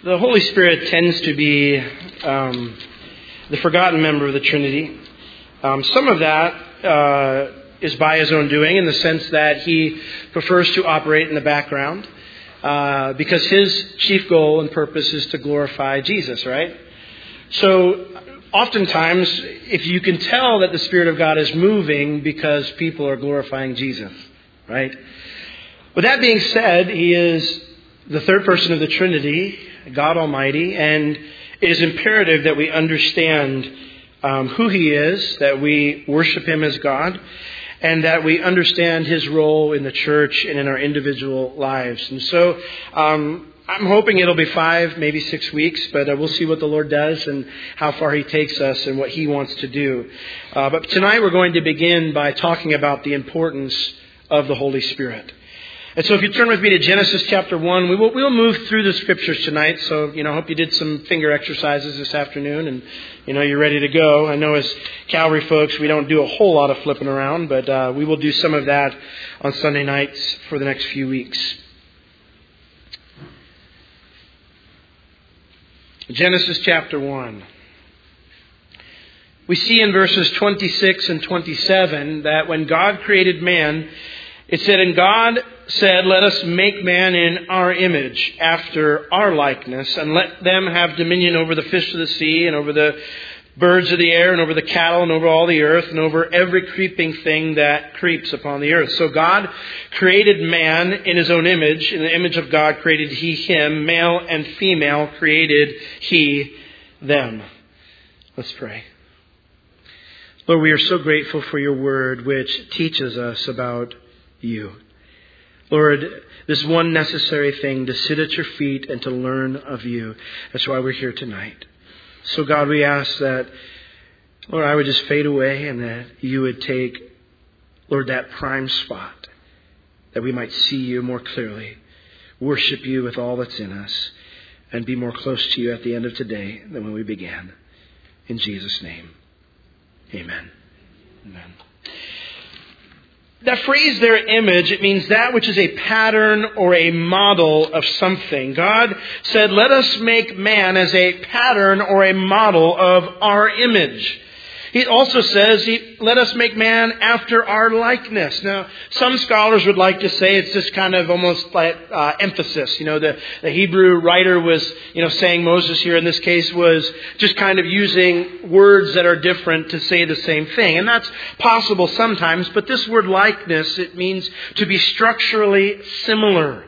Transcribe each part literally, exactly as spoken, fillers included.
The Holy Spirit tends to be um, the forgotten member of the Trinity. Um, some of that uh, is by his own doing, in the sense that he prefers to operate in the background uh, because his chief goal and purpose is to glorify Jesus, right? So oftentimes, if you can tell that the Spirit of God is moving because people are glorifying Jesus, right? With that being said, he is the third person of the Trinity, God Almighty, and it is imperative that we understand um, who He is, that we worship Him as God, and that we understand His role in the church and in our individual lives. And so um, I'm hoping it'll be five, maybe six weeks, but uh, we'll see what the Lord does and how far He takes us and what He wants to do. Uh, but tonight we're going to begin by talking about the importance of the Holy Spirit. And so if you turn with me to Genesis chapter one, we will we'll move through the scriptures tonight. So, you know, I hope you did some finger exercises this afternoon and, you know, you're ready to go. I know as Calvary folks, we don't do a whole lot of flipping around, but uh, we will do some of that on Sunday nights for the next few weeks. Genesis chapter one. We see in verses twenty-six and twenty-seven that when God created man, it said, "And God said, let us make man in our image, after our likeness, and let them have dominion over the fish of the sea, and over the birds of the air, and over the cattle, and over all the earth, and over every creeping thing that creeps upon the earth." So God created man in His own image. In the image of God created He him. Male and female created He them. Let's pray. Lord, we are so grateful for Your word, which teaches us about You. Lord, this one necessary thing, to sit at Your feet and to learn of You. That's why we're here tonight. So God, we ask that, Lord, I would just fade away and that You would take, Lord, that prime spot, that we might see You more clearly, worship You with all that's in us, and be more close to You at the end of today than when we began. In Jesus' name, amen. Amen. That phrase there, image, it means that which is a pattern or a model of something. God said, let us make man as a pattern or a model of our image. He also says, let us make man after our likeness. Now, some scholars would like to say it's just kind of almost like uh, emphasis. You know, the, the Hebrew writer was, you know, saying Moses here in this case was just kind of using words that are different to say the same thing. And that's possible sometimes, but this word likeness, it means to be structurally similar.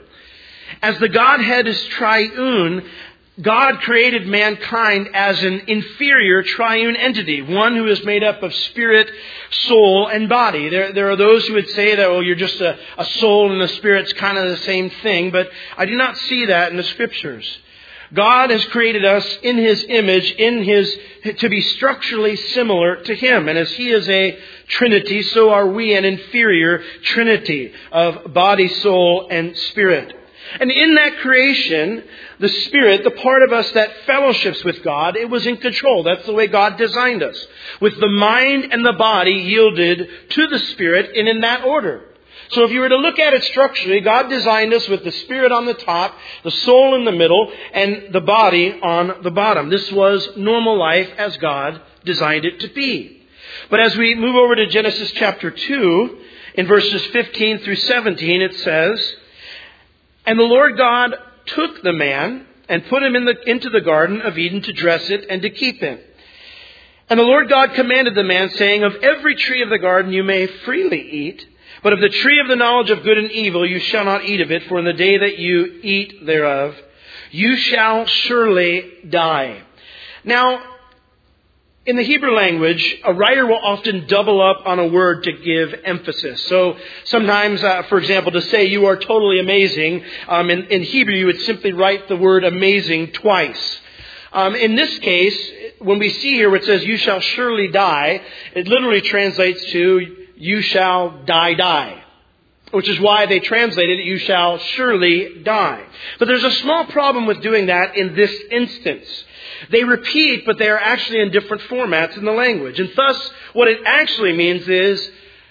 As the Godhead is triune, God created mankind as an inferior triune entity, one who is made up of spirit, soul, and body. There, there are those who would say that, well, you're just a, a soul and a spirit's kind of the same thing, but I do not see that in the Scriptures. God has created us in His image, in His to be structurally similar to Him. And as He is a Trinity, so are we an inferior Trinity of body, soul, and spirit. And in that creation, the Spirit, the part of us that fellowships with God, it was in control. That's the way God designed us. With the mind and the body yielded to the Spirit and in that order. So if you were to look at it structurally, God designed us with the Spirit on the top, the soul in the middle, and the body on the bottom. This was normal life as God designed it to be. But as we move over to Genesis chapter two, in verses fifteen through seventeen, it says, "And the Lord God took the man and put him in the, into the Garden of Eden to dress it and to keep him. And the Lord God commanded the man, saying, Of every tree of the garden you may freely eat, but of the tree of the knowledge of good and evil you shall not eat of it, for in the day that you eat thereof, you shall surely die." Now, in the Hebrew language, a writer will often double up on a word to give emphasis. So sometimes, uh, for example, to say you are totally amazing, um, in, in Hebrew you would simply write the word amazing twice. Um, in this case, when we see here where it says you shall surely die, it literally translates to you shall die, die. Which is why they translated it, you shall surely die. But there's a small problem with doing that in this instance. They repeat, but they are actually in different formats in the language. And thus, what it actually means is,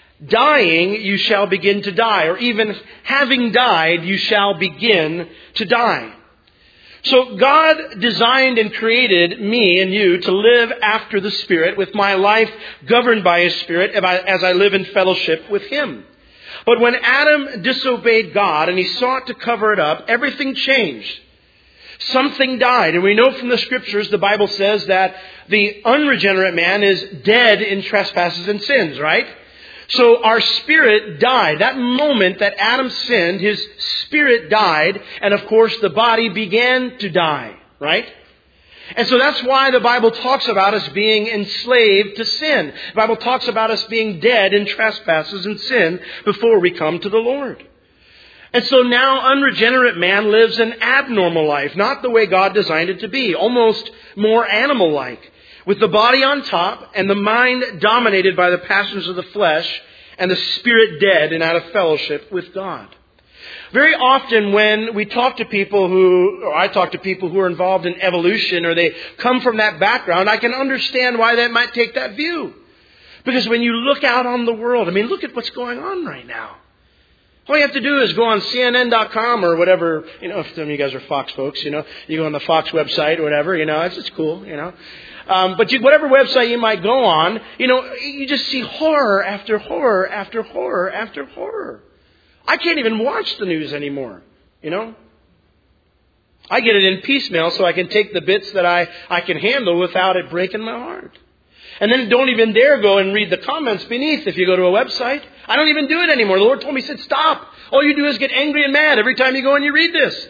dying, you shall begin to die. Or even having died, you shall begin to die. So God designed and created me and you to live after the Spirit, with my life governed by His Spirit as I live in fellowship with Him. But when Adam disobeyed God and he sought to cover it up, everything changed. Something died. And we know from the Scriptures, the Bible says that the unregenerate man is dead in trespasses and sins, right? So our spirit died. That moment that Adam sinned, his spirit died. And of course, the body began to die, right? And so that's why the Bible talks about us being enslaved to sin. The Bible talks about us being dead in trespasses and sin before we come to the Lord. And so now unregenerate man lives an abnormal life, not the way God designed it to be, almost more animal-like, with the body on top and the mind dominated by the passions of the flesh and the spirit dead and out of fellowship with God. Very often when we talk to people who, or I talk to people who are involved in evolution or they come from that background, I can understand why they might take that view. Because when you look out on the world, I mean, look at what's going on right now. All you have to do is go on C N N dot com or whatever, you know, if some of you guys are Fox folks, you know, you go on the Fox website or whatever, you know, it's, it's cool, you know. Um, but you, whatever website you might go on, you know, you just see horror after horror after horror after horror. I can't even watch the news anymore, you know. I get it in piecemeal so I can take the bits that I, I can handle without it breaking my heart. And then don't even dare go and read the comments beneath if you go to a website. I don't even do it anymore. The Lord told me, He said, stop. All you do is get angry and mad every time you go and you read this.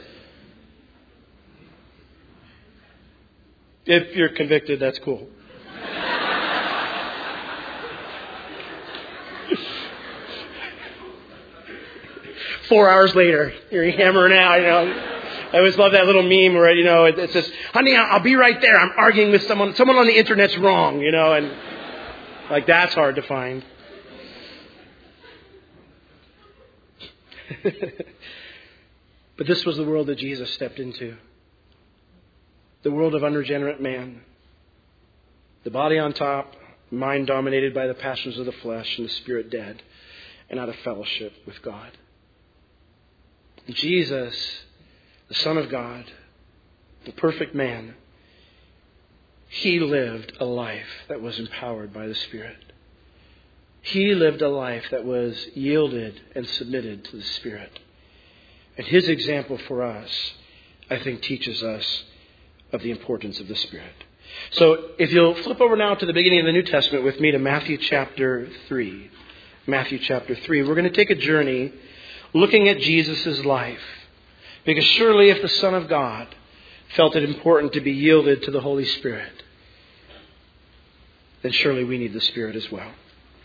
If you're convicted, that's cool. Four hours later, you're hammering out, you know. I always love that little meme where, you know, it, it says, honey, I'll be right there. I'm arguing with someone. Someone on the internet's wrong, you know, and like that's hard to find. But this was the world that Jesus stepped into. The world of unregenerate man. The body on top, mind dominated by the passions of the flesh, and the spirit dead and out of fellowship with God. Jesus, the Son of God, the perfect man, He lived a life that was empowered by the Spirit. He lived a life that was yielded and submitted to the Spirit. And His example for us, I think, teaches us of the importance of the Spirit. So if you'll flip over now to the beginning of the New Testament with me to Matthew chapter three. Matthew chapter three. We're going to take a journey looking at Jesus' life. Because surely if the Son of God felt it important to be yielded to the Holy Spirit, then surely we need the Spirit as well.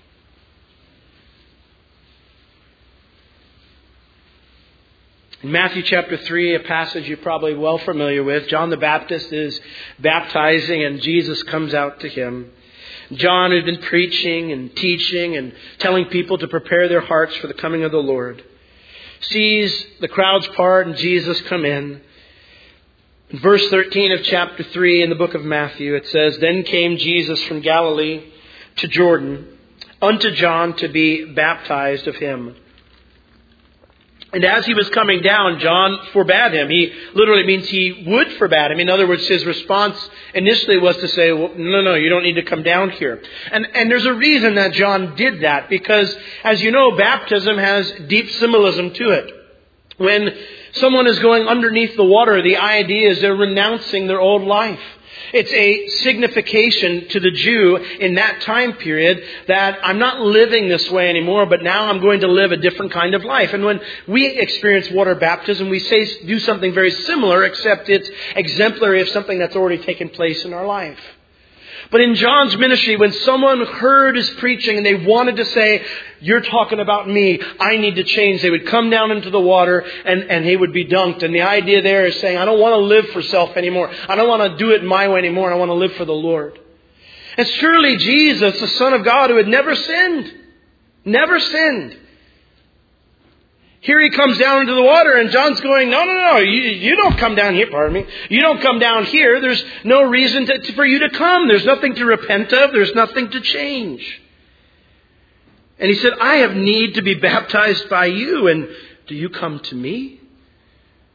In Matthew chapter three, a passage you're probably well familiar with, John the Baptist is baptizing and Jesus comes out to him. John had been preaching and teaching and telling people to prepare their hearts for the coming of the Lord. Sees the crowds part and Jesus come in. In verse thirteen of chapter three in the book of Matthew, it says, Then came Jesus from Galilee to Jordan unto John to be baptized of him. And as he was coming down, John forbade him. He literally means he would forbade him. In other words, his response initially was to say, well, no, no, you don't need to come down here. And, and there's a reason that John did that. Because, as you know, baptism has deep symbolism to it. When someone is going underneath the water, the idea is they're renouncing their old life. It's a signification to the Jew in that time period that I'm not living this way anymore, but now I'm going to live a different kind of life. And when we experience water baptism, we say do something very similar, except it's exemplary of something that's already taken place in our life. But in John's ministry, when someone heard his preaching and they wanted to say, you're talking about me, I need to change, they would come down into the water and, and he would be dunked. And the idea there is saying, I don't want to live for self anymore. I don't want to do it my way anymore. I want to live for the Lord. And surely Jesus, the Son of God, who had never sinned, never sinned. Here he comes down into the water and John's going, no, no, no, you, you don't come down here, pardon me. You don't come down here. There's no reason to, for you to come. There's nothing to repent of. There's nothing to change. And he said, I have need to be baptized by you. And do you come to me?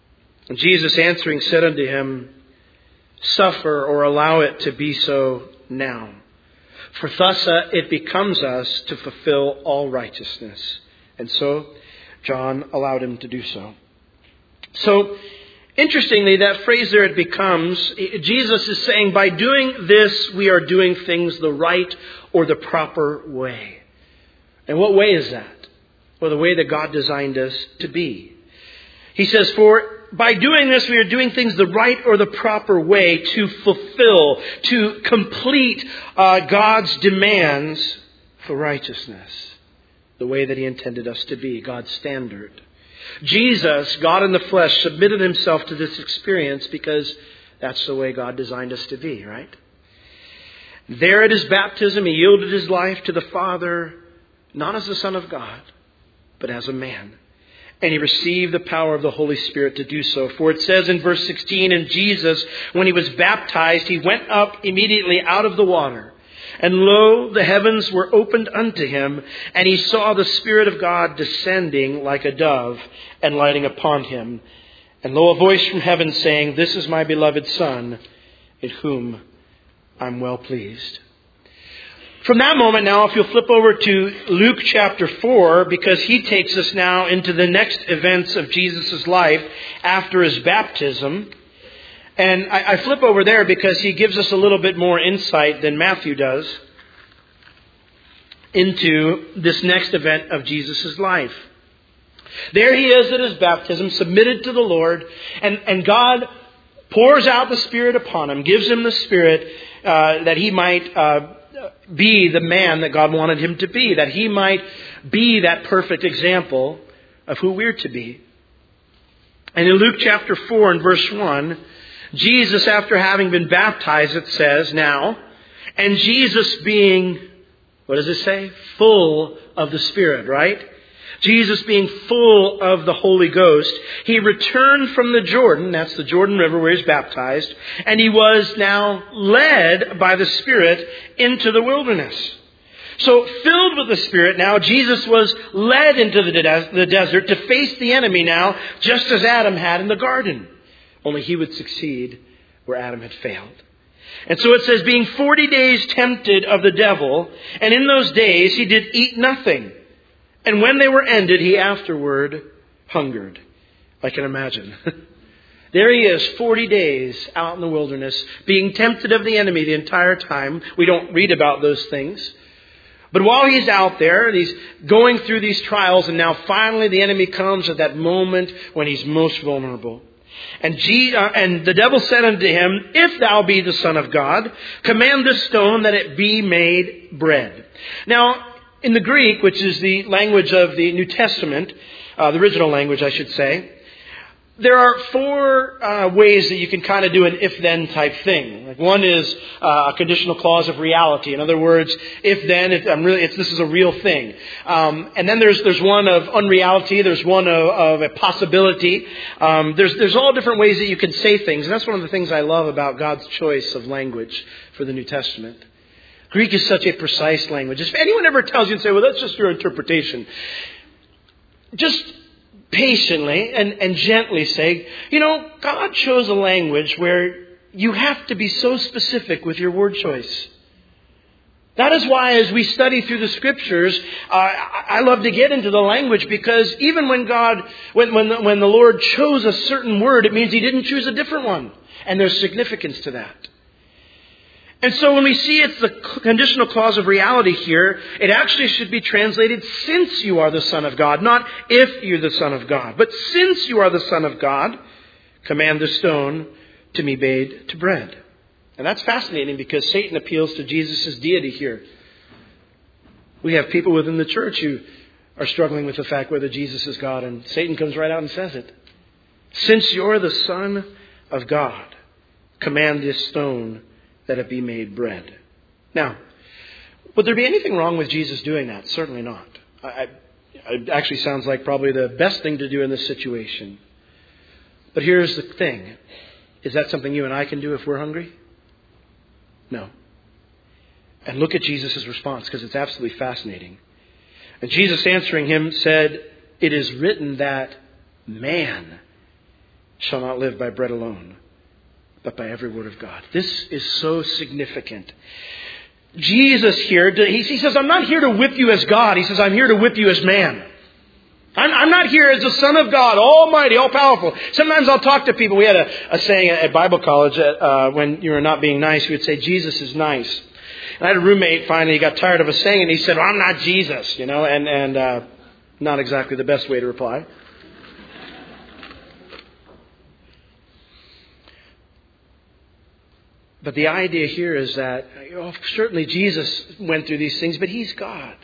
And Jesus answering said unto him, Suffer or allow it to be so now. For thus uh, it becomes us to fulfill all righteousness. And so John allowed him to do so. So, interestingly, that phrase there, it becomes, Jesus is saying, by doing this, we are doing things the right or the proper way. And what way is that? Well, the way that God designed us to be. He says, for by doing this, we are doing things the right or the proper way to fulfill, to complete uh, God's demands for righteousness. The way that He intended us to be, God's standard. Jesus, God in the flesh, submitted Himself to this experience because that's the way God designed us to be, right? There at His baptism, He yielded His life to the Father, not as the Son of God, but as a man. And He received the power of the Holy Spirit to do so. For it says in verse sixteen, and Jesus, when He was baptized, He went up immediately out of the water. And lo, the heavens were opened unto Him, and He saw the Spirit of God descending like a dove and lighting upon Him. And lo, a voice from heaven saying, This is my beloved Son, in whom I'm well pleased. From that moment now, if you'll flip over to Luke chapter four, because he takes us now into the next events of Jesus' life after His baptism. And I, I flip over there because he gives us a little bit more insight than Matthew does into this next event of Jesus' life. There he is at his baptism, submitted to the Lord, and, and God pours out the Spirit upon him, gives him the Spirit uh, that he might uh, be the man that God wanted him to be, that he might be that perfect example of who we're to be. And in Luke chapter four and verse one, Jesus, after having been baptized, it says now, and Jesus being, what does it say? Full of the Spirit, right? Jesus being full of the Holy Ghost, He returned from the Jordan, that's the Jordan River where He's baptized, and He was now led by the Spirit into the wilderness. So filled with the Spirit now, Jesus was led into the, de- the desert to face the enemy now, just as Adam had in the garden. Only he would succeed where Adam had failed. And so it says, being forty days tempted of the devil, and in those days he did eat nothing. And when they were ended, he afterward hungered. I can imagine. There he is, forty days out in the wilderness, being tempted of the enemy the entire time. We don't read about those things. But while he's out there, and he's going through these trials, and now finally the enemy comes at that moment when he's most vulnerable. And, G, uh, and the devil said unto him, If thou be the Son of God, command this stone that it be made bread. Now, in the Greek, which is the language of the New Testament, uh, the original language, I should say, there are four uh, ways that you can kind of do an if-then type thing. Like one is uh, a conditional clause of reality. In other words, if-then, if I'm really, it's, this is a real thing. Um, and then there's there's one of unreality. There's one of, of a possibility. Um, there's there's all different ways that you can say things, and that's one of the things I love about God's choice of language for the New Testament. Greek is such a precise language. If anyone ever tells you and say, "Well, that's just your interpretation," just patiently and, and gently say, you know, God chose a language where you have to be so specific with your word choice. That is why as we study through the Scriptures, uh, I love to get into the language, because even when God, when, when, the, when the Lord chose a certain word, it means He didn't choose a different one. And there's significance to that. And so when we see it's the conditional clause of reality here, it actually should be translated, since you are the Son of God. Not if you're the Son of God, but since you are the Son of God, command the stone to be made to bread. And that's fascinating, because Satan appeals to Jesus' deity here. We have people within the church who are struggling with the fact whether Jesus is God, and Satan comes right out and says it. Since you're the Son of God, command this stone that it be made bread. Now, would there be anything wrong with Jesus doing that? Certainly not. I, I, it actually sounds like probably the best thing to do in this situation. But here's the thing. Is that something you and I can do if we're hungry? No. And look at Jesus' response, because it's absolutely fascinating. And Jesus answering him said, It is written that man shall not live by bread alone, but by every word of God. This is so significant. Jesus here, he says, I'm not here to whip you as God. He says, I'm here to whip you as man. I'm, I'm not here as the Son of God, almighty, all-powerful. Sometimes I'll talk to people. We had a, a saying at Bible college that uh, when you were not being nice, we would say, Jesus is nice. And I had a roommate finally, he got tired of us saying it, and he said, well, I'm not Jesus, you know, and, and uh, not exactly the best way to reply. But the idea here is that, you know, certainly Jesus went through these things, but He's God.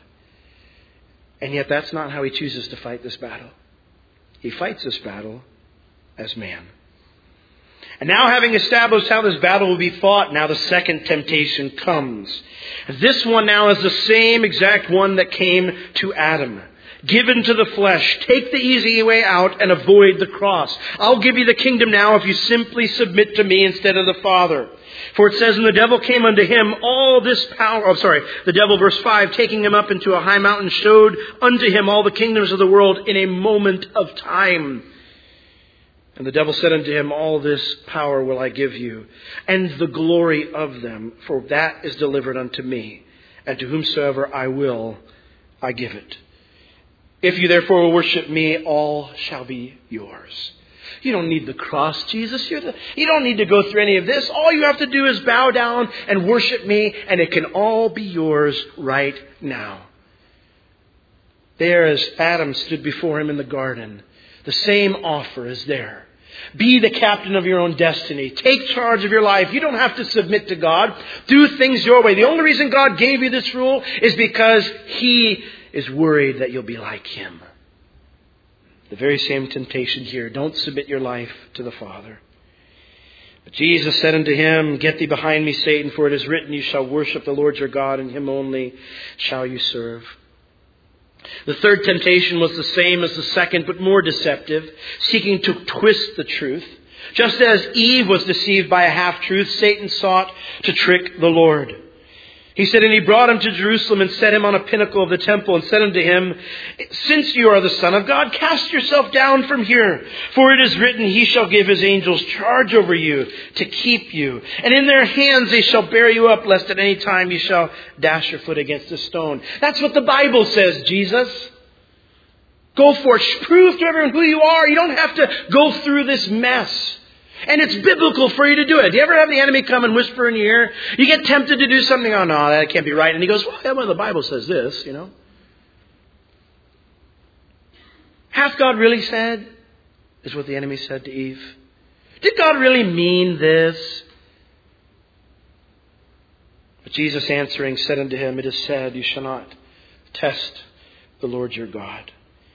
And yet that's not how He chooses to fight this battle. He fights this battle as man. And now, having established how this battle will be fought, now the second temptation comes. This one now is the same exact one that came to Adam. Given to the flesh. Take the easy way out and avoid the cross. I'll give you the kingdom now if you simply submit to me instead of the Father. For it says, and the devil came unto him all this power. Oh, sorry. The devil, verse five, taking him up into a high mountain, showed unto him all the kingdoms of the world in a moment of time. And the devil said unto him, all this power will I give you, and the glory of them, for that is delivered unto me, and to whomsoever I will, I give it. If you therefore will worship me, all shall be yours. You don't need the cross, Jesus. You're the, you don't need to go through any of this. All you have to do is bow down and worship me, and it can all be yours right now. There, as Adam stood before him in the garden, the same offer is there. Be the captain of your own destiny. Take charge of your life. You don't have to submit to God. Do things your way. The only reason God gave you this rule is because He is worried that you'll be like Him. The very same temptation here. Don't submit your life to the Father. But Jesus said unto him, get thee behind me, Satan, for it is written, you shall worship the Lord your God, and Him only shall you serve. The third temptation was the same as the second, but more deceptive, seeking to twist the truth. Just as Eve was deceived by a half-truth, Satan sought to trick the Lord. He said, and he brought him to Jerusalem and set him on a pinnacle of the temple and said unto him, since you are the Son of God, cast yourself down from here. For it is written, He shall give His angels charge over you to keep you. And in their hands they shall bear you up, lest at any time you shall dash your foot against a stone. That's what the Bible says, Jesus. Go for it. Prove to everyone who you are. You don't have to go through this mess. And it's biblical for you to do it. Do you ever have the enemy come and whisper in your ear? You get tempted to do something. Oh, no, that can't be right. And he goes, well, yeah, well, the Bible says this, you know. Hath God really said, is what the enemy said to Eve. Did God really mean this? But Jesus answering said unto him, it is said, you shall not test the Lord your God.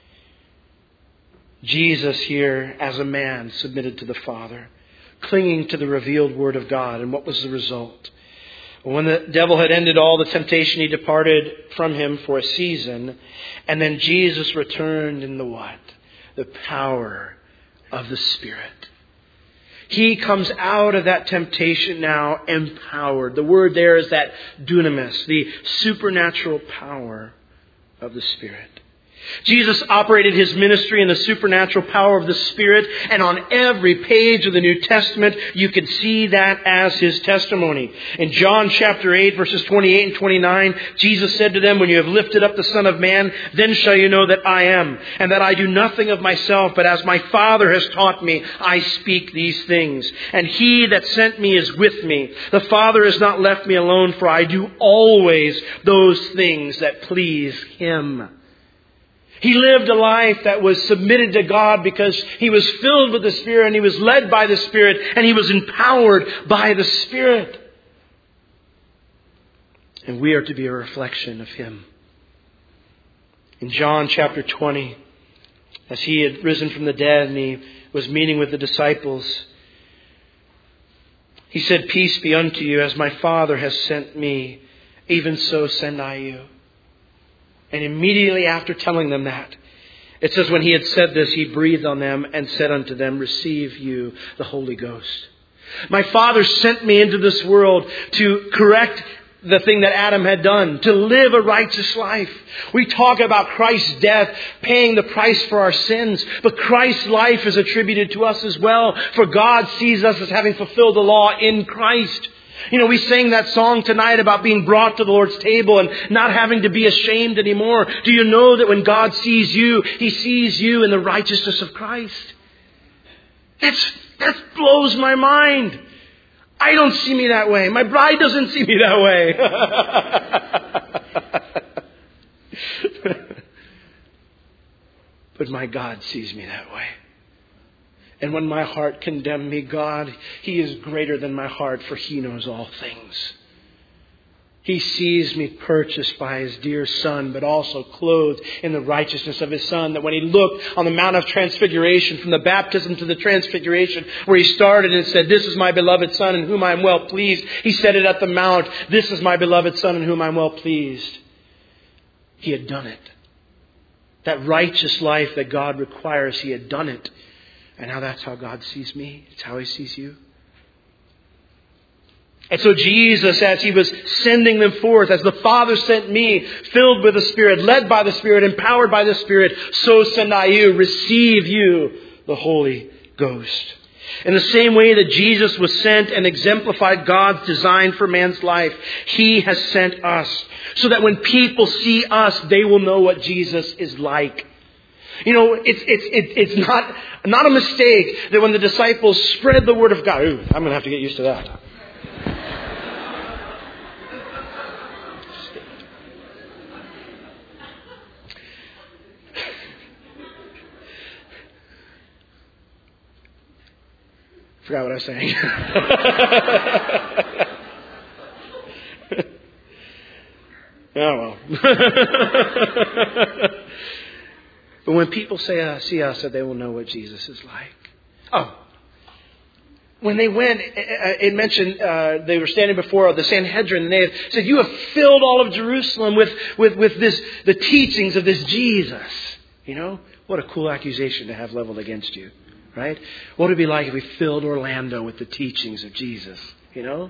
Jesus here, as a man, submitted to the Father, clinging to the revealed Word of God. And what was the result? When the devil had ended all the temptation, he departed from him for a season. And then Jesus returned in the what? The power of the Spirit. He comes out of that temptation now empowered. The word there is that dunamis, the supernatural power of the Spirit. Jesus operated His ministry in the supernatural power of the Spirit, and on every page of the New Testament you can see that as His testimony. In John chapter eight, verses twenty-eight and twenty-nine, Jesus said to them, when you have lifted up the Son of Man, then shall you know that I am, and that I do nothing of myself, but as my Father has taught me, I speak these things. And He that sent me is with me. The Father has not left me alone, for I do always those things that please Him. He lived a life that was submitted to God because he was filled with the Spirit and he was led by the Spirit and he was empowered by the Spirit. And we are to be a reflection of Him. In John chapter twenty, as He had risen from the dead and He was meeting with the disciples, He said, peace be unto you, as my Father has sent me, even so send I you. And immediately after telling them that, it says, when He had said this, He breathed on them and said unto them, receive you the Holy Ghost. My Father sent me into this world to correct the thing that Adam had done, to live a righteous life. We talk about Christ's death paying the price for our sins, but Christ's life is attributed to us as well, for God sees us as having fulfilled the law in Christ. You know, we sang that song tonight about being brought to the Lord's table and not having to be ashamed anymore. Do you know that when God sees you, He sees you in the righteousness of Christ? That's, that blows my mind. I don't see me that way. My bride doesn't see me that way. But my God sees me that way. And when my heart condemned me, God, He is greater than my heart, for He knows all things. He sees me purchased by His dear Son, but also clothed in the righteousness of His Son. That when He looked on the Mount of Transfiguration, from the baptism to the Transfiguration, where He started and said, "This is my beloved Son in whom I am well pleased." He said it at the Mount, "This is my beloved Son in whom I am well pleased." He had done it. That righteous life that God requires, He had done it. And now that's how God sees me. It's how He sees you. And so Jesus, as He was sending them forth, as the Father sent me, filled with the Spirit, led by the Spirit, empowered by the Spirit, so send I you, receive you the Holy Ghost. In the same way that Jesus was sent and exemplified God's design for man's life, He has sent us, so that when people see us, they will know what Jesus is like. You know, it's it's it's it's not not a mistake that when the disciples spread the word of God, ooh, I'm going to have to get used to that. Forgot what I was saying. Oh well. But when people say, uh, see us, that they will know what Jesus is like. Oh. When they went, it mentioned uh, they were standing before the Sanhedrin, and they had said, "You have filled all of Jerusalem with, with, with this the teachings of this Jesus." You know, what a cool accusation to have leveled against you, right? What would it be like if we filled Orlando with the teachings of Jesus? You know?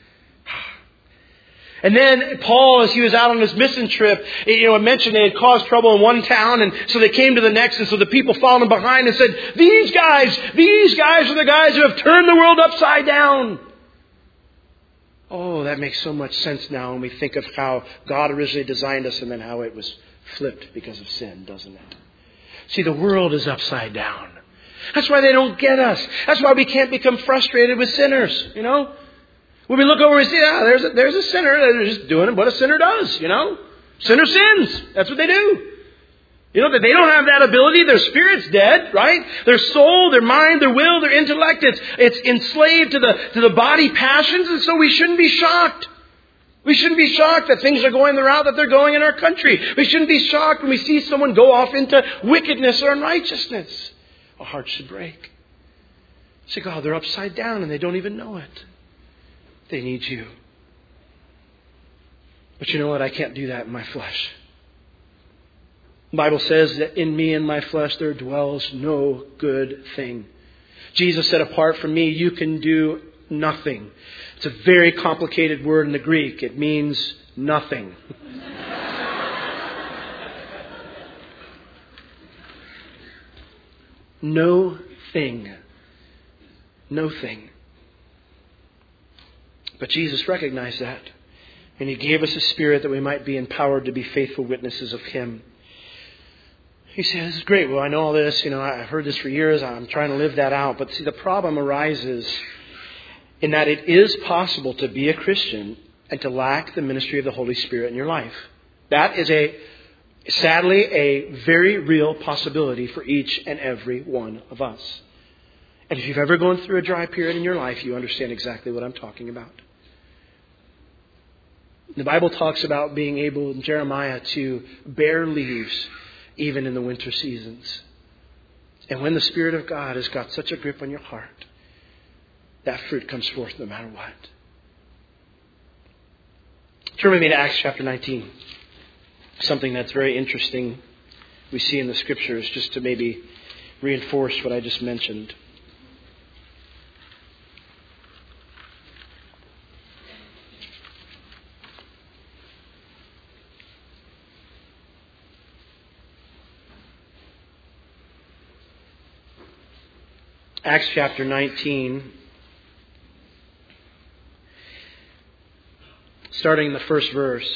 And then Paul, as he was out on his mission trip, you know, it mentioned they had caused trouble in one town, and so they came to the next, and so the people followed him behind and said, "These guys, these guys are the guys who have turned the world upside down." Oh, that makes so much sense now when we think of how God originally designed us and then how it was flipped because of sin, doesn't it? See, the world is upside down. That's why they don't get us. That's why we can't become frustrated with sinners, you know? When we look over and see, ah, there's a, there's a sinner. They're just doing what a sinner does, you know. Sinner sins. That's what they do. You know, that they don't have that ability. Their spirit's dead, right? Their soul, their mind, their will, their intellect, it's, it's enslaved to the, to the body passions. And so we shouldn't be shocked. We shouldn't be shocked that things are going the route that they're going in our country. We shouldn't be shocked when we see someone go off into wickedness or unrighteousness. Our hearts should break. Say, God, they're upside down and they don't even know it. They need you. But you know what? I can't do that in my flesh. The Bible says that in me and my flesh there dwells no good thing. Jesus said, apart from me, you can do nothing. It's a very complicated word in the Greek. It means nothing. No thing. No thing. But Jesus recognized that. And He gave us a spirit that we might be empowered to be faithful witnesses of Him. You say, this is great. Well, I know all this. You know, I've heard this for years. I'm trying to live that out. But see, the problem arises in that it is possible to be a Christian and to lack the ministry of the Holy Spirit in your life. That is a, sadly, a very real possibility for each and every one of us. And if you've ever gone through a dry period in your life, you understand exactly what I'm talking about. The Bible talks about being able in Jeremiah to bear leaves even in the winter seasons. And when the Spirit of God has got such a grip on your heart, that fruit comes forth no matter what. Turn with me to Acts chapter nineteen. Something that's very interesting we see in the Scriptures, just to maybe reinforce what I just mentioned. Acts chapter nineteen, starting in the first verse.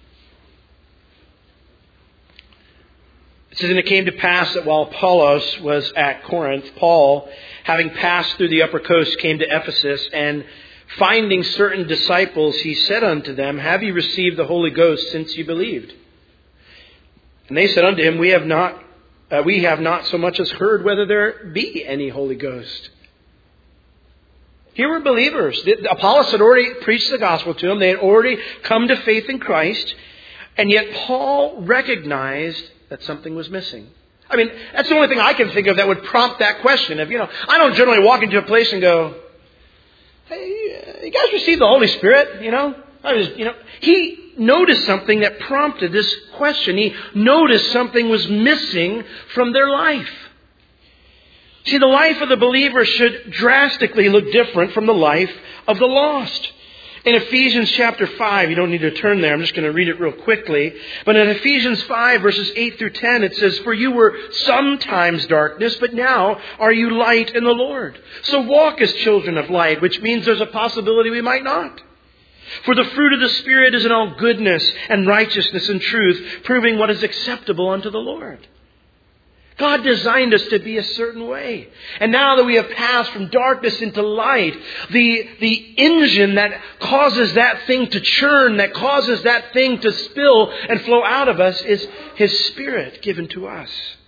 It says, "And it came to pass that while Apollos was at Corinth, Paul, having passed through the upper coast, came to Ephesus, and finding certain disciples, he said unto them, Have ye received the Holy Ghost since ye believed? And they said unto him, We have not, uh, we have not so much as heard whether there be any Holy Ghost." Here were believers. Apollos had already preached the gospel to them. They had already come to faith in Christ. And yet Paul recognized that something was missing. I mean, that's the only thing I can think of that would prompt that question. Of, you know, I don't generally walk into a place and go, "Hey, you guys received the Holy Spirit?" You know, I was, you know, he noticed something that prompted this question. He noticed something was missing from their life. See, the life of the believer should drastically look different from the life of the lost. In Ephesians chapter five, you don't need to turn there, I'm just going to read it real quickly. But in Ephesians five, verses eight through ten, it says, "For you were sometimes darkness, but now are you light in the Lord. So walk as children of light," which means there's a possibility we might not. "For the fruit of the Spirit is in all goodness and righteousness and truth, proving what is acceptable unto the Lord." God designed us to be a certain way. And now that we have passed from darkness into light, the, the engine that causes that thing to churn, that causes that thing to spill and flow out of us is His Spirit given to us.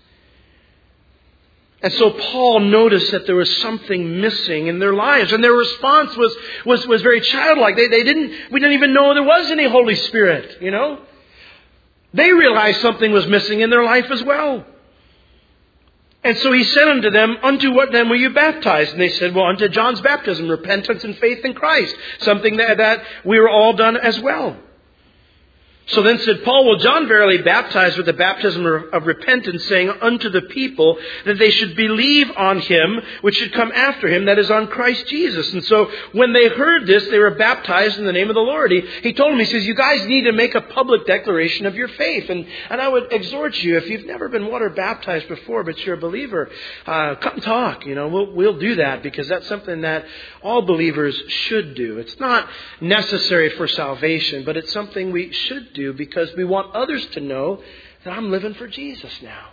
And so Paul noticed that there was something missing in their lives. And their response was, was, was very childlike. They, they didn't, we didn't even know there was any Holy Spirit, you know. They realized something was missing in their life as well. And so he said unto them, "Unto what then were you baptized?" And they said, "Well, unto John's baptism, repentance and faith in Christ." Something that, that we were all done as well. So then said Paul, "Well, John verily baptized with the baptism of repentance, saying unto the people that they should believe on Him which should come after Him, that is on Christ Jesus." And so when they heard this, they were baptized in the name of the Lord. He, he told them, he says, "You guys need to make a public declaration of your faith." And, and I would exhort you, if you've never been water baptized before, but you're a believer, uh, come talk. You know, we'll, we'll do that, because that's something that all believers should do. It's not necessary for salvation, but it's something we should do, because we want others to know that I'm living for Jesus now.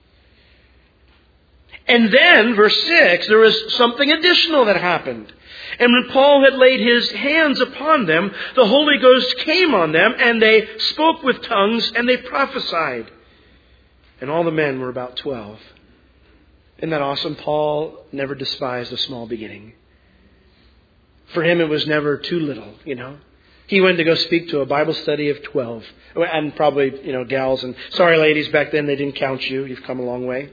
And then, verse six, there was something additional that happened. "And when Paul had laid his hands upon them, the Holy Ghost came on them, and they spoke with tongues, and they prophesied. And all the men were about twelve." Isn't that awesome? Paul never despised a small beginning. For him, it was never too little, you know. He went to go speak to a Bible study of twelve. And probably, you know, gals. And sorry, ladies, back then they didn't count you. You've come a long way.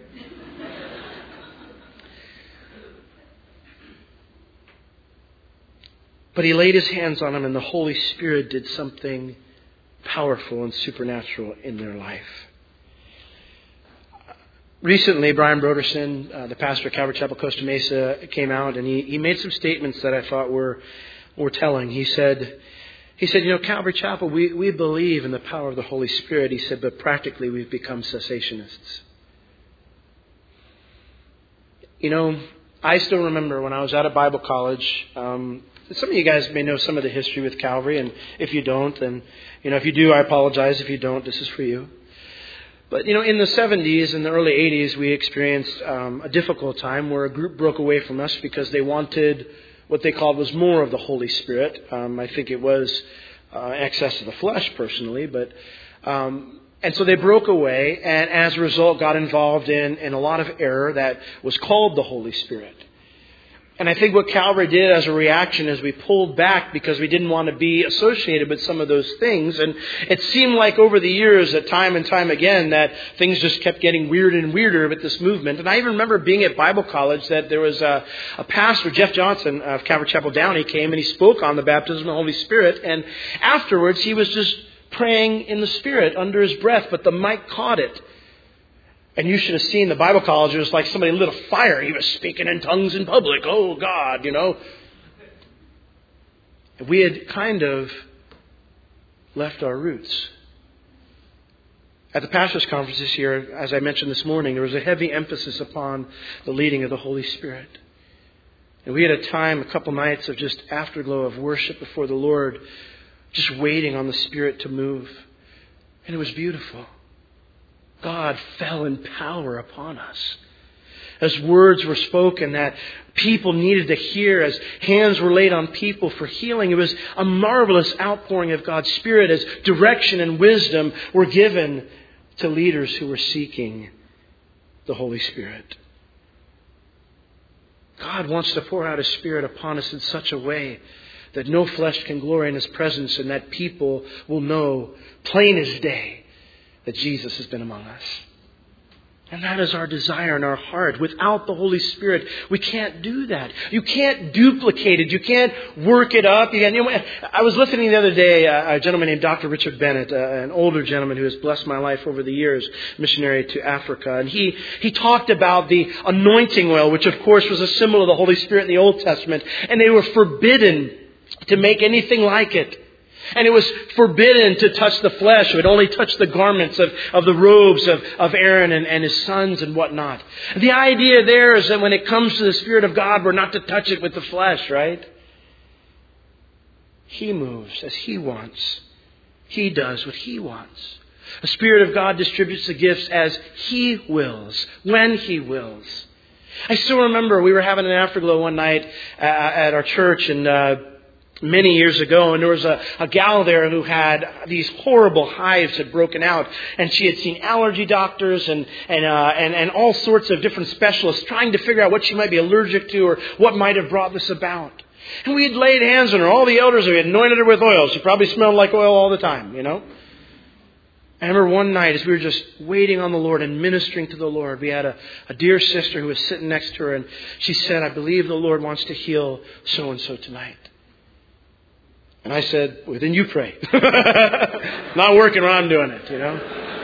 But he laid his hands on them, and the Holy Spirit did something powerful and supernatural in their life. Recently, Brian Broderson, uh, the pastor of Calvary Chapel Costa Mesa, came out, and he, he made some statements that I thought were, were telling. He said... He said, you know, Calvary Chapel, we, we believe in the power of the Holy Spirit. He said, but practically we've become cessationists. You know, I still remember when I was out of Bible college, um, some of you guys may know some of the history with Calvary, and if you don't, then, you know, if you do, I apologize. If you don't, this is for you. But, you know, in the seventies and the early eighties, we experienced um, a difficult time where a group broke away from us because they wanted what they called was more of the Holy Spirit. Um, I think it was uh, excess of the flesh, personally. But um, and so they broke away, and as a result got involved in, in a lot of error that was called the Holy Spirit. And I think what Calvary did as a reaction is we pulled back because we didn't want to be associated with some of those things. And it seemed like over the years that time and time again that things just kept getting weirder and weirder with this movement. And I even remember being at Bible college that there was a, a pastor, Jeff Johnson of Calvary Chapel Downey, came and he spoke on the baptism of the Holy Spirit. And afterwards he was just praying in the Spirit under his breath, but the mic caught it. And you should have seen the Bible college. It was like somebody lit a fire. He was speaking in tongues in public. Oh, God, you know. We had kind of left our roots. At the pastors' conference this year, as I mentioned this morning, there was a heavy emphasis upon the leading of the Holy Spirit. And we had a time, a couple nights of just afterglow of worship before the Lord, just waiting on the Spirit to move. And it was beautiful. God fell in power upon us. As words were spoken that people needed to hear, as hands were laid on people for healing, it was a marvelous outpouring of God's Spirit as direction and wisdom were given to leaders who were seeking the Holy Spirit. God wants to pour out His Spirit upon us in such a way that no flesh can glory in His presence, and that people will know plain as day that Jesus has been among us. And that is our desire in our heart. Without the Holy Spirit, we can't do that. You can't duplicate it. You can't work it up. You, you know, I was listening the other day, uh, a gentleman named Doctor Richard Bennett, uh, an older gentleman who has blessed my life over the years, missionary to Africa. And he, he talked about the anointing oil, which of course was a symbol of the Holy Spirit in the Old Testament. And they were forbidden to make anything like it. And it was forbidden to touch the flesh. It would only touch the garments of, of the robes of, of Aaron and, and his sons and whatnot. The idea there is that when it comes to the Spirit of God, we're not to touch it with the flesh, right? He moves as He wants. He does what He wants. The Spirit of God distributes the gifts as He wills, when He wills. I still remember we were having an afterglow one night uh, at our church, and uh, many years ago, and there was a, a gal there who had these horrible hives had broken out, and she had seen allergy doctors and and, uh, and and all sorts of different specialists trying to figure out what she might be allergic to or what might have brought this about. And we had laid hands on her. All the elders, we had anointed her with oil. She probably smelled like oil all the time, you know. I remember one night as we were just waiting on the Lord and ministering to the Lord, we had a, a dear sister who was sitting next to her, and she said, "I believe the Lord wants to heal so-and-so tonight." And I said, well, then you pray. Not working when I'm doing it, you know.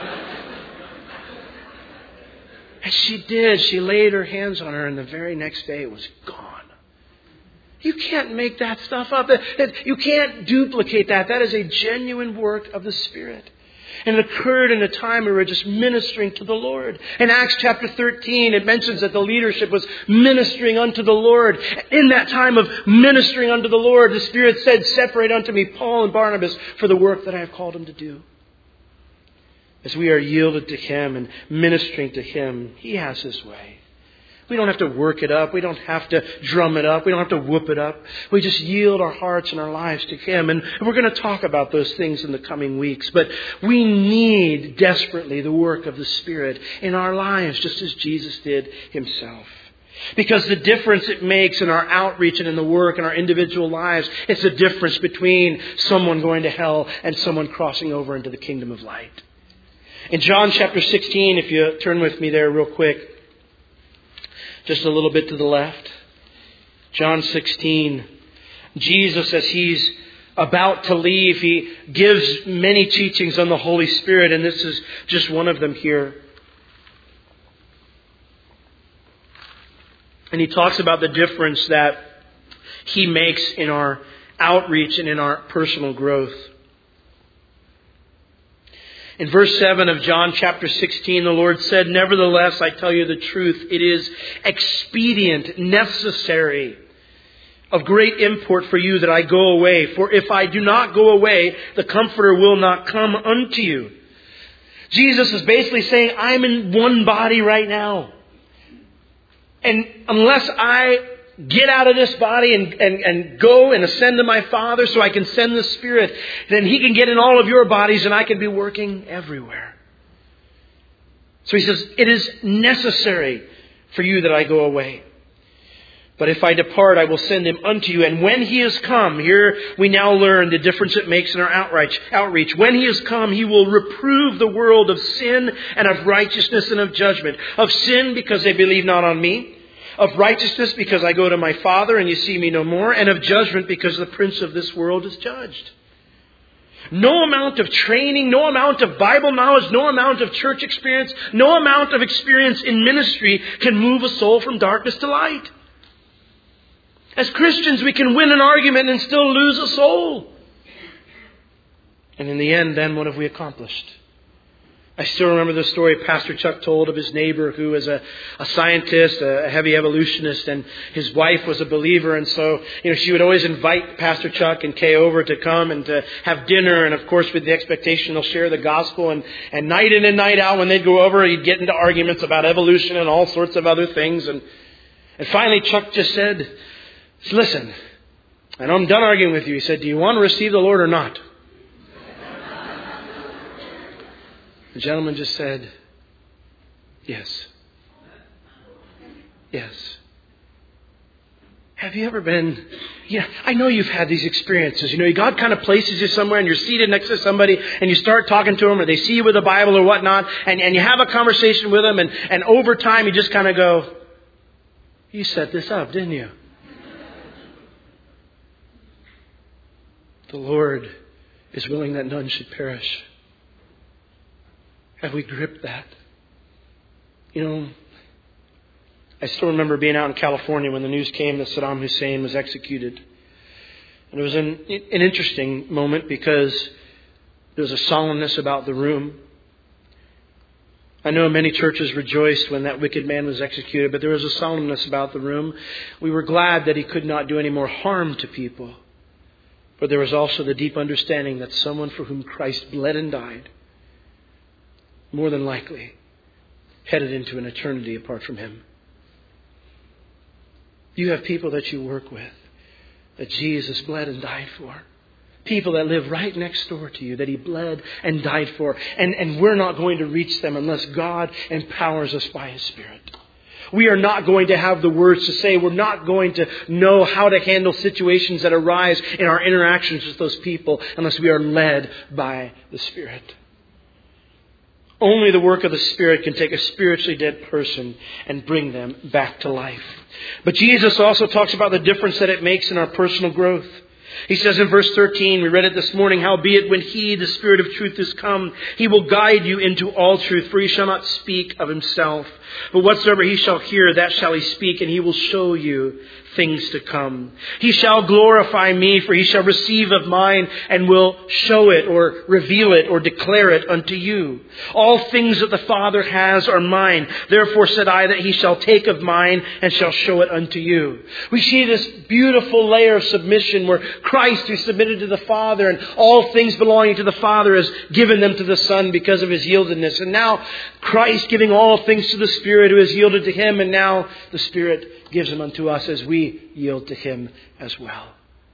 And she did. She laid her hands on her, and the very next day it was gone. You can't make that stuff up. You can't duplicate that. That is a genuine work of the Spirit. And it occurred in a time where we were just ministering to the Lord. In Acts chapter thirteen, it mentions that the leadership was ministering unto the Lord. In that time of ministering unto the Lord, the Spirit said, "Separate unto me Paul and Barnabas for the work that I have called them to do." As we are yielded to Him and ministering to Him, He has His way. We don't have to work it up. We don't have to drum it up. We don't have to whoop it up. We just yield our hearts and our lives to Him. And we're going to talk about those things in the coming weeks. But we need desperately the work of the Spirit in our lives, just as Jesus did Himself. Because the difference it makes in our outreach and in the work in our individual lives, it's the difference between someone going to hell and someone crossing over into the kingdom of light. In John chapter sixteen, if you turn with me there real quick, just a little bit to the left. John sixteen. Jesus, as He's about to leave, He gives many teachings on the Holy Spirit, and this is just one of them here. And He talks about the difference that He makes in our outreach and in our personal growth. In verse seven of John chapter sixteen, the Lord said, "Nevertheless, I tell you the truth, it is expedient, necessary, of great import for you that I go away. For if I do not go away, the Comforter will not come unto you." Jesus is basically saying, I'm in one body right now. And unless I get out of this body and, and, and go and ascend to my Father so I can send the Spirit, then He can get in all of your bodies and I can be working everywhere. So He says, it is necessary for you that I go away. But if I depart, I will send Him unto you. And when He has come, here we now learn the difference it makes in our outreach. outreach. When He has come, He will reprove the world of sin and of righteousness and of judgment. Of sin, because they believe not on me. Of righteousness, because I go to my Father and you see me no more. And of judgment, because the prince of this world is judged. No amount of training, no amount of Bible knowledge, no amount of church experience, no amount of experience in ministry can move a soul from darkness to light. As Christians, we can win an argument and still lose a soul. And in the end, then, what have we accomplished? I still remember the story Pastor Chuck told of his neighbor who was a, a scientist, a heavy evolutionist, and his wife was a believer. And so, you know, she would always invite Pastor Chuck and Kay over to come and to have dinner. And of course, with the expectation they'll share the gospel. And, and night in and night out, when they'd go over, he'd get into arguments about evolution and all sorts of other things. And, and finally, Chuck just said, listen, and I'm done arguing with you. He said, do you want to receive the Lord or not? The gentleman just said, yes. Yes. Have you ever been, yeah, I know you've had these experiences. You know, God kind of places you somewhere and you're seated next to somebody and you start talking to them or they see you with a Bible or whatnot and, and you have a conversation with them and, and over time you just kind of go, you set this up, didn't you? The Lord is willing that none should perish. Have we gripped that? You know, I still remember being out in California when the news came that Saddam Hussein was executed. And it was an, an interesting moment because there was a solemnness about the room. I know many churches rejoiced when that wicked man was executed, but there was a solemnness about the room. We were glad that he could not do any more harm to people. But there was also the deep understanding that someone for whom Christ bled and died, more than likely, headed into an eternity apart from Him. You have people that you work with that Jesus bled and died for. People that live right next door to you that He bled and died for. And, and we're not going to reach them unless God empowers us by His Spirit. We are not going to have the words to say. We're not going to know how to handle situations that arise in our interactions with those people unless we are led by the Spirit. Only the work of the Spirit can take a spiritually dead person and bring them back to life. But Jesus also talks about the difference that it makes in our personal growth. He says in verse thirteen, we read it this morning, howbeit when He, the Spirit of truth, is come, He will guide you into all truth, for He shall not speak of Himself. But whatsoever He shall hear, that shall He speak, and He will show you things to come. He shall glorify Me, for He shall receive of mine and will show it or reveal it or declare it unto you. All things that the Father has are mine. Therefore said I that He shall take of mine and shall show it unto you. We see this beautiful layer of submission where Christ, who submitted to the Father and all things belonging to the Father, has given them to the Son because of His yieldedness. And now Christ giving all things to the Spirit who has yielded to Him, and now the Spirit gives them unto us as we yield to Him as well.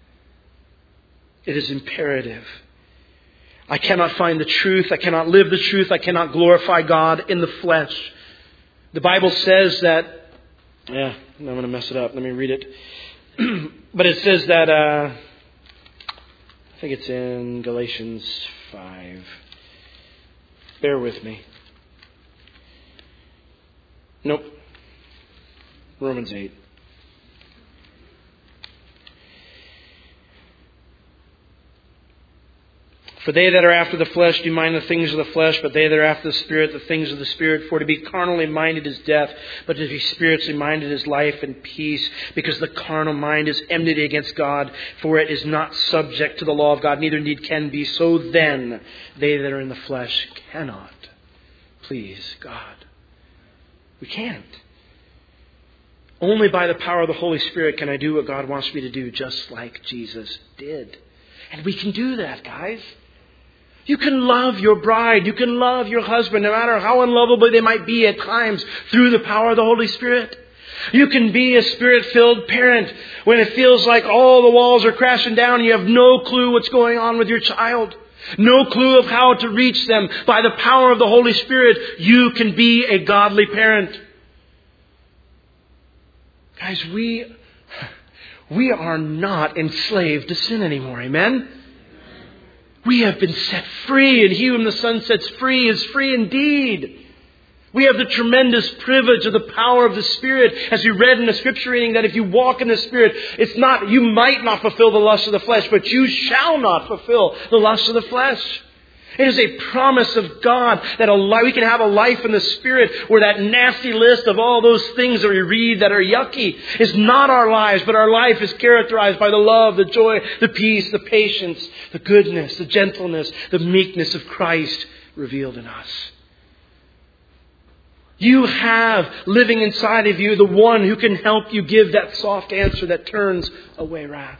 It is imperative. I cannot find the truth. I cannot live the truth. I cannot glorify God in the flesh. The Bible says that, yeah, I'm going to mess it up. Let me read it. But it says that, uh, I think it's in Galatians five. Bear with me. Nope. Romans eight. For they that are after the flesh do mind the things of the flesh, but they that are after the Spirit, the things of the Spirit. For to be carnally minded is death, but to be spiritually minded is life and peace. Because the carnal mind is enmity against God, for it is not subject to the law of God, neither indeed can be. So then, they that are in the flesh cannot please God. We can't. Only by the power of the Holy Spirit can I do what God wants me to do, just like Jesus did. And we can do that, guys. You can love your bride. You can love your husband, no matter how unlovable they might be at times, through the power of the Holy Spirit. You can be a Spirit-filled parent when it feels like all the walls are crashing down and you have no clue what's going on with your child. No clue of how to reach them. By the power of the Holy Spirit, you can be a godly parent. Guys, we, we are not enslaved to sin anymore. Amen? We have been set free, and He whom the Son sets free is free indeed. We have the tremendous privilege of the power of the Spirit, as we read in the scripture reading, that if you walk in the Spirit, it's not, you might not fulfill the lust of the flesh, but you shall not fulfill the lust of the flesh. It is a promise of God that a li- we can have a life in the Spirit where that nasty list of all those things that we read that are yucky is not our lives, but our life is characterized by the love, the joy, the peace, the patience, the goodness, the gentleness, the meekness of Christ revealed in us. You have living inside of you the one who can help you give that soft answer that turns away wrath.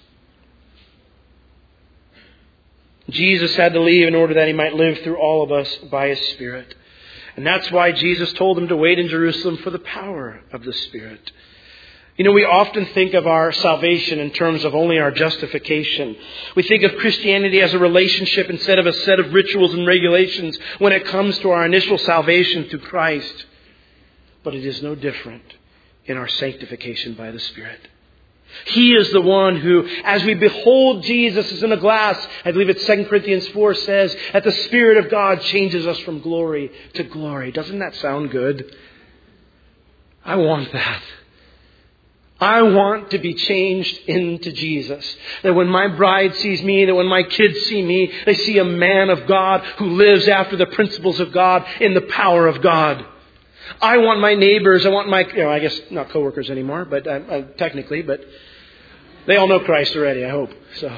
Jesus had to leave in order that He might live through all of us by His Spirit. And that's why Jesus told them to wait in Jerusalem for the power of the Spirit. You know, we often think of our salvation in terms of only our justification. We think of Christianity as a relationship instead of a set of rituals and regulations when it comes to our initial salvation through Christ. But it is no different in our sanctification by the Spirit. He is the one who, as we behold Jesus as in a glass, I believe it's Second Corinthians four says, that the Spirit of God changes us from glory to glory. Doesn't that sound good? I want that. I want to be changed into Jesus. That when my bride sees me, that when my kids see me, they see a man of God who lives after the principles of God in the power of God. I want my neighbors, I want my, you know, I guess not coworkers anymore, but uh, uh, technically, but they all know Christ already, I hope. So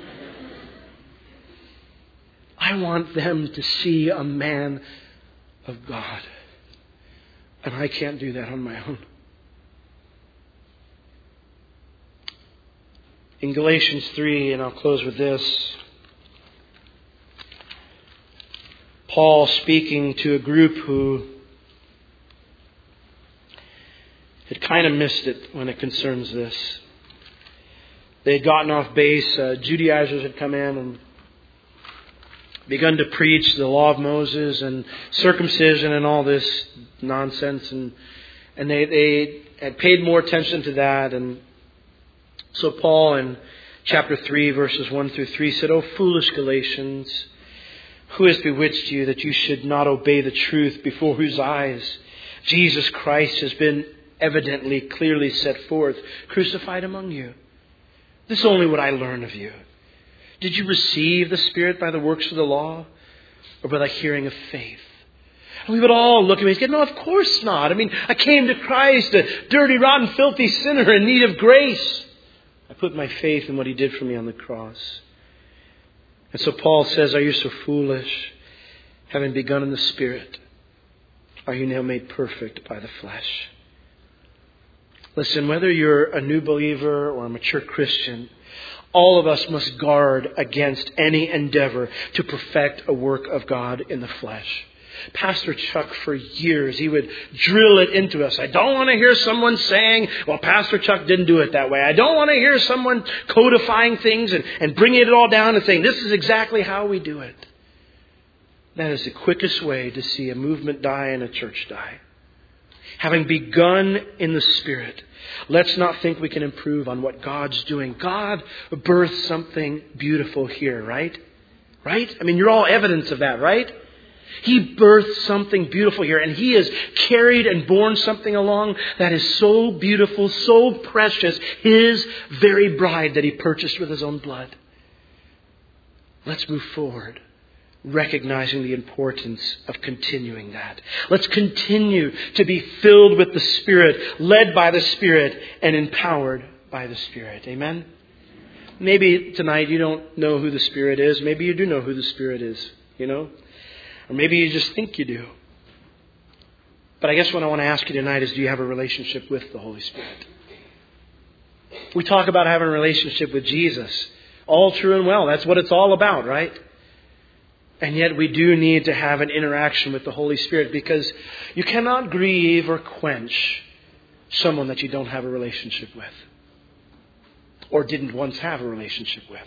I want them to see a man of God. And I can't do that on my own. In Galatians three, and I'll close with this, Paul speaking to a group who had kind of missed it when it concerns this. They had gotten off base. Uh, Judaizers had come in and begun to preach the law of Moses and circumcision and all this nonsense. And and they, they had paid more attention to that. And so Paul in chapter three, verses one through three said, "O foolish Galatians, who has bewitched you that you should not obey the truth, before whose eyes Jesus Christ has been evidently, clearly set forth, crucified among you? This is only what I learn of you. Did you receive the Spirit by the works of the law, or by the hearing of faith?" And we would all look at me and say, "No, of course not. I mean, I came to Christ, a dirty, rotten, filthy sinner in need of grace. I put my faith in what He did for me on the cross." And so Paul says, "Are you so foolish? Having begun in the Spirit, are you now made perfect by the flesh?" Listen, whether you're a new believer or a mature Christian, all of us must guard against any endeavor to perfect a work of God in the flesh. Pastor Chuck, for years, he would drill it into us. I don't want to hear someone saying, "Well, Pastor Chuck didn't do it that way." I don't want to hear someone codifying things and, and bringing it all down and saying, "This is exactly how we do it." That is the quickest way to see a movement die and a church die. Having begun in the Spirit, let's not think we can improve on what God's doing. God birthed something beautiful here, right? Right? I mean, you're all evidence of that, right? He birthed something beautiful here, and He has carried and borne something along that is so beautiful, so precious, His very bride that He purchased with His own blood. Let's move forward, recognizing the importance of continuing that. Let's continue to be filled with the Spirit, led by the Spirit, and empowered by the Spirit. Amen? Maybe tonight you don't know who the Spirit is. Maybe you do know who the Spirit is, you know? Or maybe you just think you do. But I guess what I want to ask you tonight is, do you have a relationship with the Holy Spirit? We talk about having a relationship with Jesus. All true and well. That's what it's all about, right? And yet we do need to have an interaction with the Holy Spirit, because you cannot grieve or quench someone that you don't have a relationship with, or didn't once have a relationship with.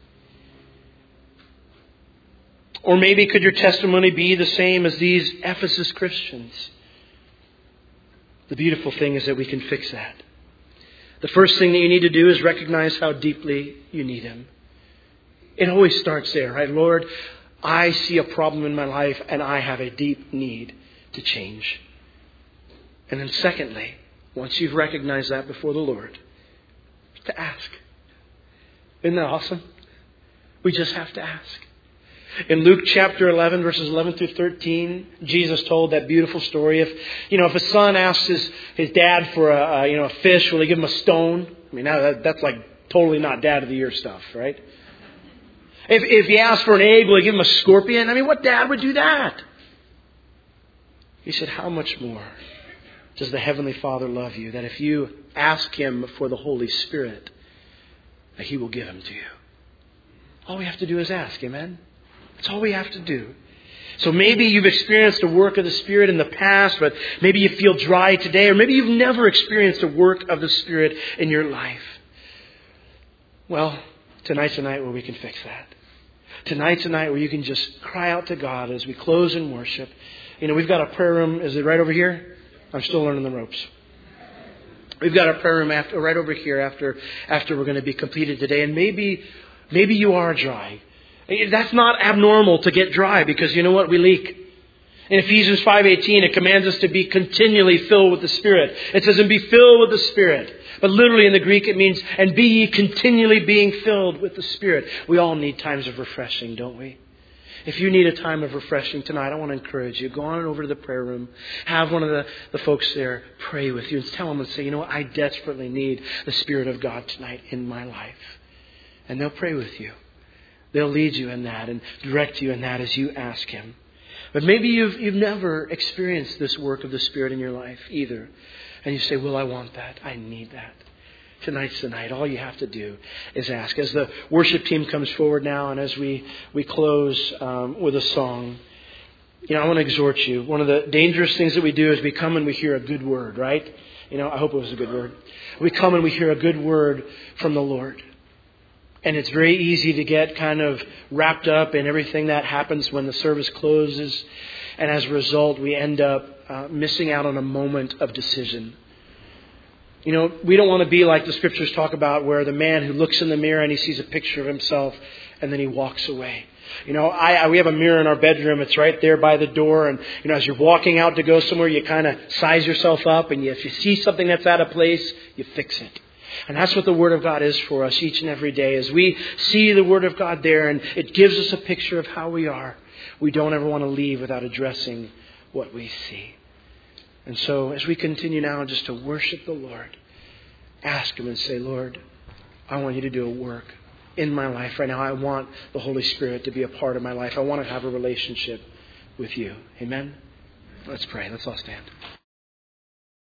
Or maybe could your testimony be the same as these Ephesus Christians? The beautiful thing is that we can fix that. The first thing that you need to do is recognize how deeply you need Him. It always starts there, right? Lord, I see a problem in my life and I have a deep need to change. And then secondly, once you've recognized that before the Lord, to ask. Isn't that awesome? We just have to ask. In Luke chapter eleven, verses eleven through thirteen, Jesus told that beautiful story. If, you know, if a son asks his, his dad for a, a, you know, a fish, will he give him a stone? I mean, that, that's like totally not dad of the year stuff, right? If, if he asks for an egg, will he give him a scorpion? I mean, what dad would do that? He said, how much more does the Heavenly Father love you that if you ask Him for the Holy Spirit, that He will give Him to you? All we have to do is ask. Amen? That's all we have to do. So maybe you've experienced a work of the Spirit in the past, but maybe you feel dry today, or maybe you've never experienced a work of the Spirit in your life. Well, tonight's a night where we can fix that. Tonight's a night where you can just cry out to God as we close in worship. You know, we've got a prayer room. Is it right over here? I'm still learning the ropes. We've got a prayer room after, right over here after after we're going to be completed today. And maybe maybe you are dry. That's not abnormal to get dry because you know what? We leak. In Ephesians five eighteen, it commands us to be continually filled with the Spirit. It says, and be filled with the Spirit. But literally in the Greek it means, and be ye continually being filled with the Spirit. We all need times of refreshing, don't we? If you need a time of refreshing tonight, I want to encourage you. Go on over to the prayer room. Have one of the, the folks there pray with you. And tell them and say, you know what? I desperately need the Spirit of God tonight in my life. And they'll pray with you. They'll lead you in that and direct you in that as you ask Him. But maybe you've you've never experienced this work of the Spirit in your life either. And you say, well, I want that. I need that. Tonight's the night. All you have to do is ask. As the worship team comes forward now and as we, we close um, with a song, you know, I want to exhort you. One of the dangerous things that we do is we come and we hear a good word, right? You know, I hope it was a good word. We come and we hear a good word from the Lord. And it's very easy to get kind of wrapped up in everything that happens when the service closes. And as a result, we end up uh, missing out on a moment of decision. You know, we don't want to be like the Scriptures talk about where the man who looks in the mirror and he sees a picture of himself and then he walks away. You know, I, I we have a mirror in our bedroom. It's right there by the door. And, you know, as you're walking out to go somewhere, you kind of size yourself up. And you, if you see something that's out of place, you fix it. And that's what the Word of God is for us each and every day. As we see the Word of God there and it gives us a picture of how we are, we don't ever want to leave without addressing what we see. And so as we continue now just to worship the Lord, ask Him and say, Lord, I want you to do a work in my life right now. I want the Holy Spirit to be a part of my life. I want to have a relationship with you. Amen? Let's pray. Let's all stand.